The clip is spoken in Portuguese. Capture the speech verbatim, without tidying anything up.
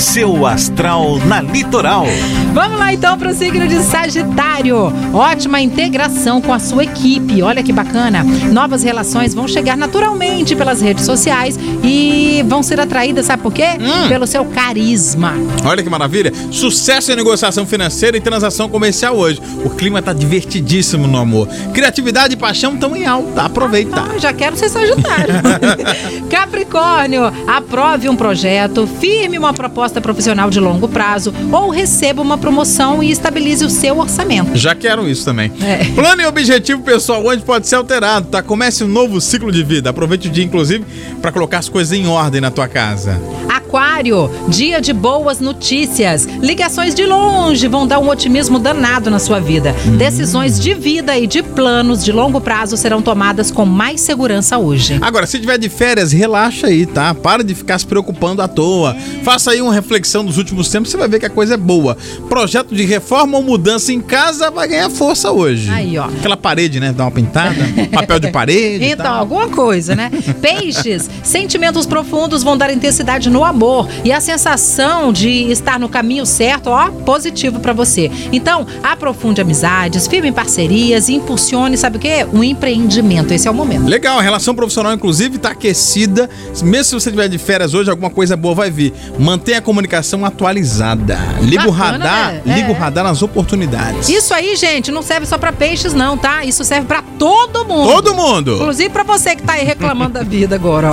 seu astral na Litoral. Vamos lá então para o signo de Sagitário. Ótima integração com a sua equipe. Olha que bacana. Novas relações vão chegar naturalmente pelas redes sociais e vão ser atraídas, sabe por quê? Hum. Pelo seu carisma. Olha que maravilha. Sucesso em negociação financeira e transação comercial hoje. O clima tá divertidíssimo no amor. Criatividade e paixão estão em alta. Aproveita. Ah, já quero ser Sagitário. Capricórnio, aprove um projeto, firme uma proposta profissional de longo prazo ou receba uma promoção e estabilize o seu orçamento. Já quero isso também. É. Plano e objetivo pessoal hoje pode ser alterado, tá? Comece um novo ciclo de vida. Aproveite o dia, inclusive, para colocar as coisas em ordem na tua casa. Aquário, dia de boas notícias. Ligações de longe vão dar um otimismo danado na sua vida. Hum. Decisões de vida e de planos de longo prazo serão tomadas com mais segurança hoje. Agora, se tiver de férias, relaxa aí, tá? Para de ficar se preocupando à toa. É. Faça aí uma reflexão dos últimos tempos, você vai ver que a coisa é boa. Projeto de reforma ou mudança em casa vai ganhar força hoje. Aí, ó. Aquela parede, né? Dá uma pintada, papel de parede. Então, tal. Alguma coisa, né? Peixes, sentimentos profundos vão dar intensidade no amor e a sensação de estar no caminho certo, ó, positivo pra você. Então, aprofunde amizades, firme parcerias e impulsione, sabe o quê? Um empreendimento. Esse é o momento. Legal, a relação profissional, inclusive, tá aquecida. Mesmo se você tiver de férias hoje, alguma coisa boa vai vir. Mantenha a comunicação atualizada. Liga Bacana, o radar, né? liga é. o radar nas oportunidades. Isso aí, gente, não serve só pra peixes, não, tá? Isso serve pra todo mundo. Todo mundo. Inclusive pra você que tá aí reclamando da vida agora, ó.